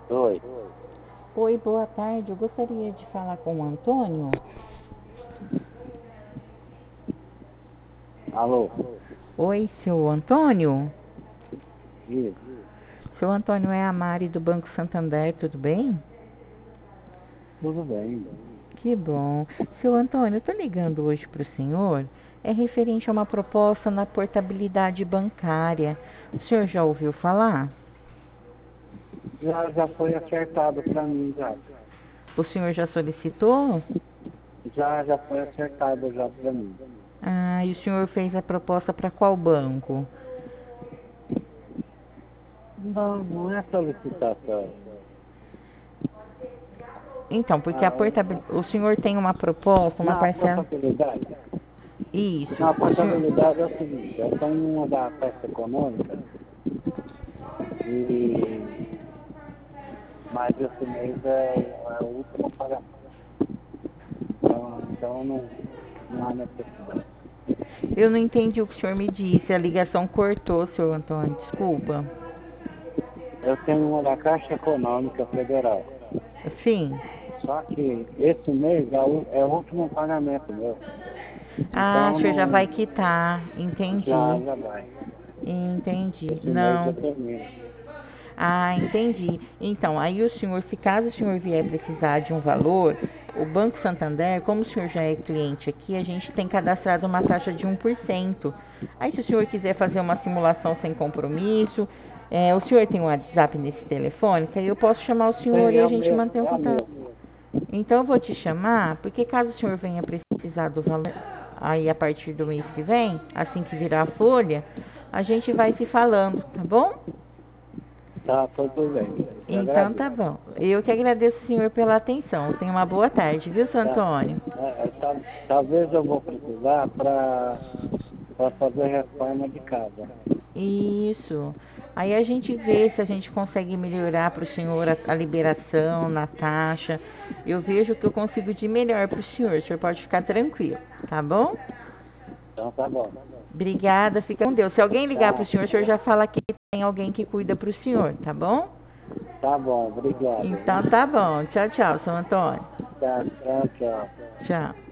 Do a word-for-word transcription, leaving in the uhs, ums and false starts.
Oi. Oi, boa tarde. Eu gostaria de falar com o Antônio. Alô? Oi, seu Antônio? Isso. Seu Antônio, é a Mari do Banco Santander, tudo bem? Tudo bem. Que bom. Seu Antônio, eu estou ligando hoje para o senhor. É referente a uma proposta na portabilidade bancária. O senhor já ouviu falar? Já, já foi acertado para mim, já. O senhor já solicitou? Já, já foi acertado já para mim. Ah, e o senhor fez a proposta para qual banco? Não, não é solicitação. Então, porque a Ah, portabilidade, o senhor tem uma proposta, uma na parcela. portabilidade. Isso. Na O senhor. portabilidade é o seguinte, eu tenho uma da Caixa Econômica e mas esse mês é, é o último pagamento. Então, então não, não há necessidade. Eu não entendi o que o senhor me disse. A ligação cortou, senhor Antônio. Desculpa. Eu tenho uma da Caixa Econômica Federal. Sim. Só que esse mês é o, é o último pagamento meu. Ah, o Então senhor já vai não, quitar. já, Entendi. já vai. Entendi. Esse mês eu Não. termino. Ah, entendi. Então, aí o senhor, se caso o senhor vier precisar de um valor, o Banco Santander, como o senhor já é cliente aqui, a gente tem cadastrado uma taxa de um por cento. Aí, se o senhor quiser fazer uma simulação sem compromisso, é, o senhor tem um WhatsApp nesse telefone, que aí eu posso chamar o senhor Tem, e é a o gente mesmo, mantém o é o contato. mesmo. Então, eu vou te chamar, porque caso o senhor venha precisar do valor aí a partir do mês que vem, assim que virar a folha, a gente vai se falando, tá bom? Tá, tudo bem. Eu Então agradeço. tá bom. Eu que agradeço, senhor, pela atenção. Tenha uma boa tarde, viu, seu Tá. Antônio? É, é, tal- talvez eu vou precisar para fazer reforma de casa. Isso. Aí a gente vê se a gente consegue melhorar para o senhor a, a liberação na taxa. Eu vejo o que eu consigo de melhor para o senhor. O senhor pode ficar tranquilo, tá bom? Então tá bom. Obrigada, fica com Deus. Se alguém ligar para o Tá, senhor, o senhor já fala que tem alguém que cuida para o senhor, tá bom? tá bom, obrigado, Então viu? tá bom. Tchau, tchau, seu Antônio. Tá, tchau, tchau. Tchau.